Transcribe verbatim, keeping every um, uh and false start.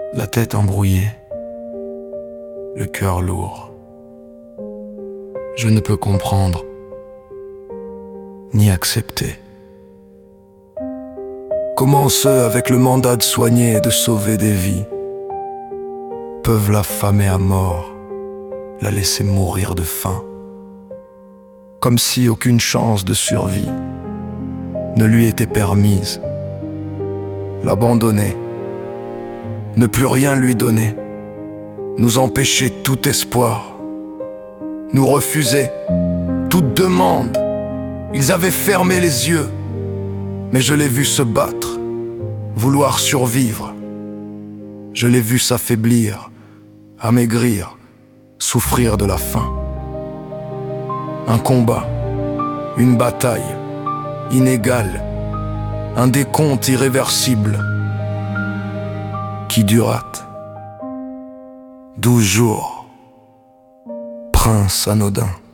la tête embrouillée, le cœur lourd. Je ne peux comprendre, ni accepter. Comment ceux avec le mandat de soigner et de sauver des vies peuvent l'affamer à mort, la laisser mourir de faim, comme si aucune chance de survie ne lui était permise, l'abandonner, ne plus rien lui donner, nous empêcher tout espoir, nous refuser toute demande. Ils avaient fermé les yeux, mais je l'ai vu se battre, vouloir survivre. Je l'ai vu s'affaiblir, amaigrir, souffrir de la faim. Un combat, une bataille, inégale, un décompte irréversible, qui durate. Douze jours, prince anodin.